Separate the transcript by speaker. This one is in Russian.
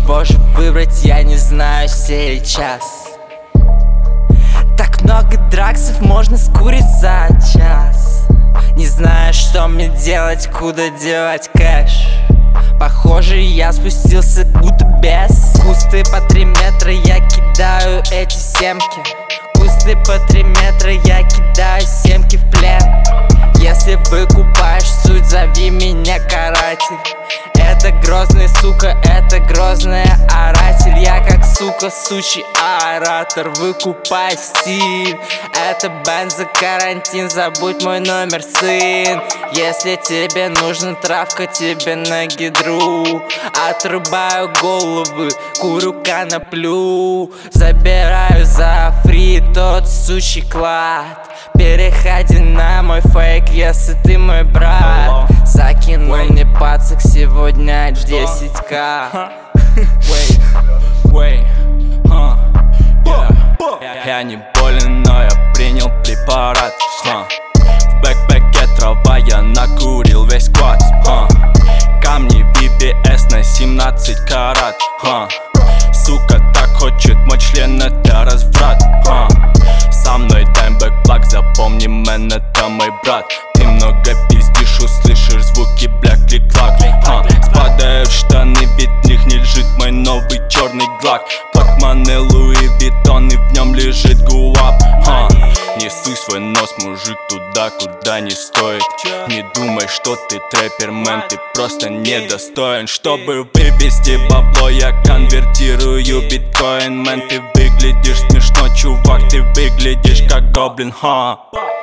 Speaker 1: чего же выбрать, я не знаю сейчас. Так много драксов можно скурить за час. Не знаю, что мне делать, куда девать кэш. Похоже, я спустился будто без. Кусты по 3 метра, я кидаю эти семки. Кусты по 3 метра, я кидаю семки в плен. Если выкупаешь суть, зови меня каратель. Это грозный, сука, это грозный оратель. Я как, сука, сучий оратор, выкупай стиль. Это бензо, карантин, забудь мой номер, сын. Если тебе нужна травка, тебе на гидру. Отрубаю головы, курю коноплю. Забираю за фри тот сучий клад. Переходи на мой фейк, если ты мой брат. Закинул мне пацак сегодня 10к.
Speaker 2: Я не болен, но я принял препарат. В бэкпэке трава, я накурил весь квад. Камни VVS на 17 карат. Сука так хочет мой член, это разврат. Со мной даймбэк плак, запомни, мэн, это мой брат. Ты много пиздишь, услышишь звуки, бля, клик-клак. Спадаю в штаны, ведь в них не лежит мой новый черный глак. Портмоне Луи Виттон, и в нем лежит гуап. Не суй свой нос, мужик, туда, куда не стоит. Не думай, что ты трэпер, мэн, ты просто недостоин. Чтобы вывести бабло, я конвертирую биткоин. Мэн, ты выглядишь смешно, чувак, ты выглядишь как гоблин,